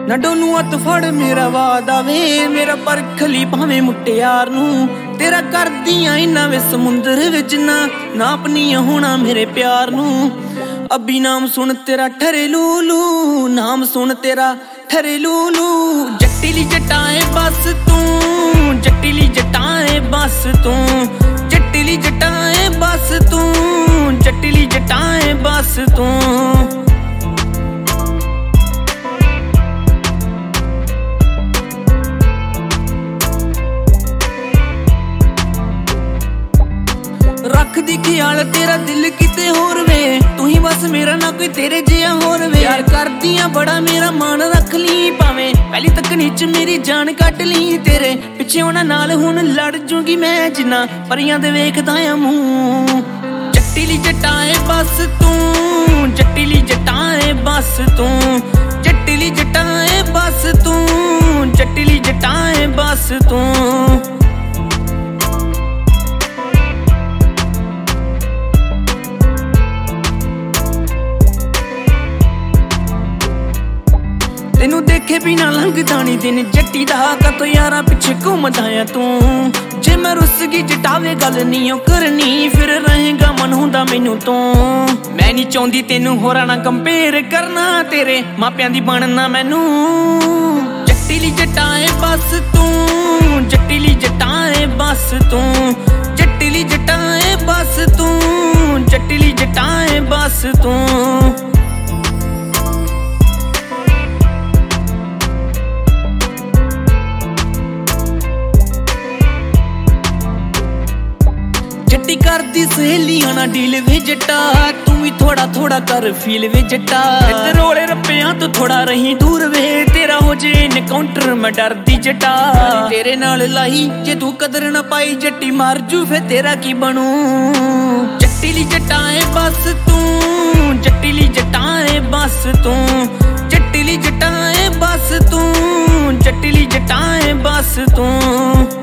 ਨਾ ਡੋਲੂ ਹੱਥ ਫੜ ਮੇਰਾ ਵਾਦਾ ਵੇ, ਮੇਰਾ ਪਰਖਲੀ ਭਾਵੇਂ ਮੁਟਿਆਰ ਨੂੰ। ਤੇਰਾ ਕਰਦੀਆਂ ਇਨਾ ਵੇ ਸਮੁੰਦਰ ਵਿੱਚ ਨਾ ਆਪਣੀ ਹੋਣਾ ਮੇਰੇ ਪਿਆਰ ਨੂੰ। ਅਬੀ ਨਾਮ ਸੁਣ ਤੇਰਾ ਠਰੇ ਲੂਲੂ, ਨਾਮ ਸੁਣ ਤੇਰਾ ਠਰੇ ਲੂਲੂ। ਜੱਟੀਲੀ ਜਟਾਏ ਬਸ ਤੂੰ, ਜੱਟੀਲੀ ਜਟਾਏ ਬਸ ਤੂੰ, ਜੱਟੀਲੀ ਜਟਾਏ ਬਸ ਤੂੰ, ਜੱਟੀਲੀ ਜਟਾਏ ਬਸ ਤੂੰ। ਰੱਖਦੀ ਖਿਆਲ ਤੇਰਾ ਦਿਲ ਕਿਤੇ ਹੋਰ ਵੇ, ਤੂੰ ਹੀ ਬਸ ਮੇਰਾ ਨਾ ਕੋਈ ਤੇਰੇ ਜਿਹਾ ਹੋਰ ਵੇ। ਪਿਆਰ ਕਰਦੀਆਂ ਬੜਾ ਮੇਰਾ ਮਾਨ ਰੱਖ ਲਈ, ਭਾਵੇਂ ਪਹਿਲੀ ਤੱਕਣੀ ਚ ਮੇਰੀ ਜਾਨ ਕੱਢ ਲਈ। ਤੇਰੇ ਪਿੱਛੇ ਉਹਨਾਂ ਨਾਲ ਹੁਣ ਲੜ ਜੂਗੀ ਮੈਂ, ਜਿੰਨਾ ਪਰੀਆਂ ਦੇ ਵੇਖਦਾ ਆ ਮੂੰਹ। ਜੱਟੀਲੀ ਜਟਾਏ ਬਸ ਤੂੰ, ਜੱਟੀਲੀ ਜਟਾਏ ਬਸ ਤੂੰ, ਜੱਟੀਲੀ ਜਟਾਏ ਬਸ ਤੂੰ, ਜੱਟੀਲੀ ਜਟਾਏ ਬਸ ਤੂੰ। ਤੈਨੂੰ ਦੇਖੇ ਬਿਨਾ ਲੰਘਦਾ ਨੀ ਦਿਨ ਜੱਟੀ ਦਾ, ਕਦੋਂ ਯਾਰਾਂ ਪਿੱਛੇ ਘੁੰਮਦਾ ਆ ਤੂੰ। ਜੇ ਮੈਂ ਰੁੱਸ ਗਈ ਜਟਾਵੇ ਗੱਲ ਨੀ ਓ ਕਰਨੀ, ਫਿਰ ਰਹੇਗਾ ਮਨ ਹੁੰਦਾ ਮੈਨੂੰ ਤੂੰ। ਮੈਂ ਨੀ ਚਾਹੁੰਦੀ ਤੈਨੂੰ ਹੋਰਾਂ ਨਾਲ ਕੰਪੇਅਰ ਕਰਨਾ, ਤੇਰੇ ਮਾਪਿਆਂ ਦੀ ਬਣਨਾ ਮੈਨੂੰ। ਜੱਟੀਲੀ ਜਟਾਏ ਬਸ ਤੂੰ, ਜੱਟੀਲੀ ਜਟਾਏ ਬਸ ਤੂੰ, ਜੱਟੀਲੀ ਜਟਾਏ ਬਸ ਤੂੰ, ਜੱਟੀਲੀ ਜਟਾਏ ਬਸ ਤੂੰ। ਜੱਟੀ ਕਰਦੀ ਸਹੇਲੀਆਂ ਨਾਲ ਡੀਲ ਵੇ ਜੱਟਾ, ਤੂੰ ਵੀ ਥੋੜਾ ਥੋੜਾ ਕਰ ਫੀਲ ਵੇ ਜੱਟਾ। ਤੇ ਰੋਲੇ ਰੱਪਿਆਂ ਤੋਂ ਥੋੜਾ ਰਹੀ ਦੂਰ ਵੇ, ਤੇਰਾ ਹੋ ਜੇ ਇਨਕਾਊਂਟਰ ਮੈਂ ਡਰਦੀ ਜੱਟਾ। ਤੇਰੇ ਨਾਲ ਲਾਈ ਜੇ ਤੂੰ ਕਦਰ ਨਾ ਪਾਈ, ਜੱਟੀ ਮਰ ਜੂ ਫੇ ਤੇਰਾ ਕੀ ਬਣੂ। ਜੱਟੀਲੀ ਜਟਾਏ ਬਸ ਤੂੰ, ਜੱਟੀਲੀ ਜਟਾਏ ਬਸ ਤੂੰ, ਜੱਟੀਲੀ ਜਟਾਏ ਬਸ ਤੂੰ, ਜੱਟੀਲੀ ਜਟਾਏ ਬਸ ਤੂੰ।